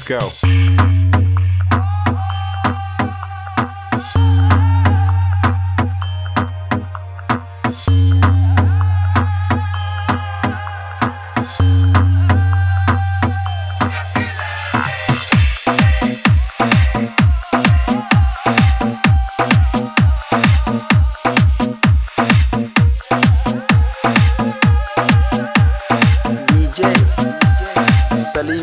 go. Salim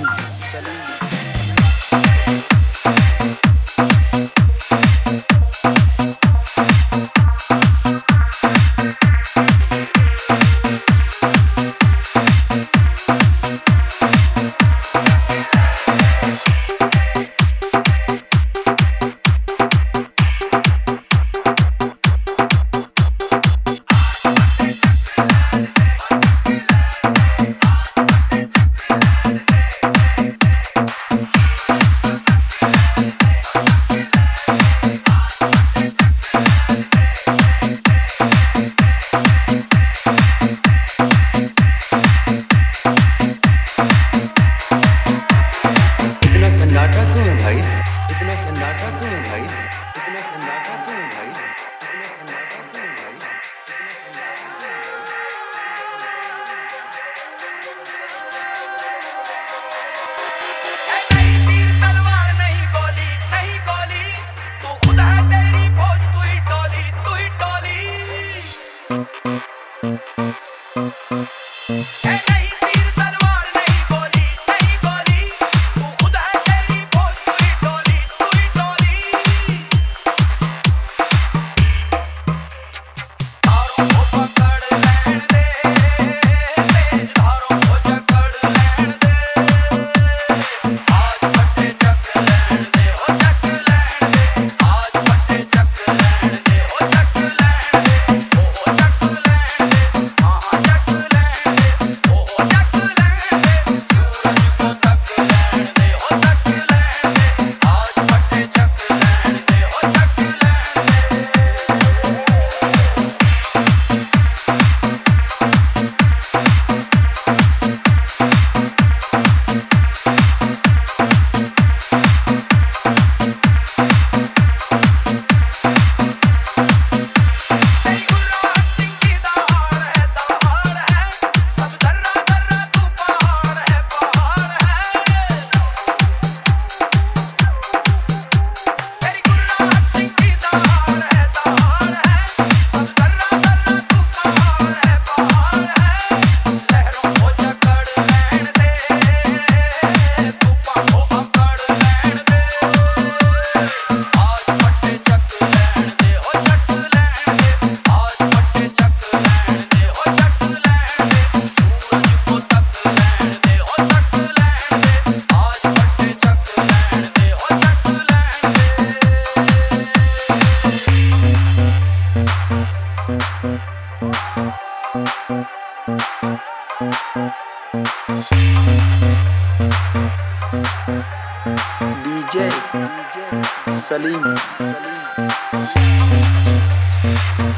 सन्नाटा क्यों है भाई? इतना सन्नाटा क्यों है भाई? इतना सन्नाटा क्यों है भाई? इतना सन्नाटा क्यों है भाई? नहीं तीर तलवार नहीं गोली नहीं गोली, तू खुद है तेरी फौज, तू ही टोली तू ही टोली। नहीं तीर तलवार नहीं गोली नहीं गोली, तू खुद है तेरी फौज, तू ही टोली तू ही टोली। धारों को पकड़ लेने दे, तेज धारों को जकड़ लेने दे। आज पट्टे चक लेने दे, ओ चक लेने दे। आज पट्टे चक लेने दे, ओ चक लेने दे। ओ चक लेने दे, हाँ चक लेने दे। ओ चक लेने दे, सूरज को तक लेने दे, ओ तक लेने दे। आज पट्टे चक लेने दे, ओ चक लेने दे। तेरी गुर्रात सिंह की दहाड़ है दहाड़ है, सब जर्रा जर्रा तू पहाड़ है पहाड़ है। तेरी गुर्रात सिंह की दहाड़ है दहाड़ है, सब जर्रा जर्रा तू पहाड़ है पहाड़ है। लहरों को जकड़ लेने दे, तूफान को अकड़ लेने दे। आज पट्टे चक लेने दे, ओ चक लेने दे। आज पट्टे चक लेने दे, ओ चक लेने दे। सूरज को तक लेने दे, ओ तक लेने दे। आज पट्टे चक लेने दे, ओ चक लेने डीजे सलीम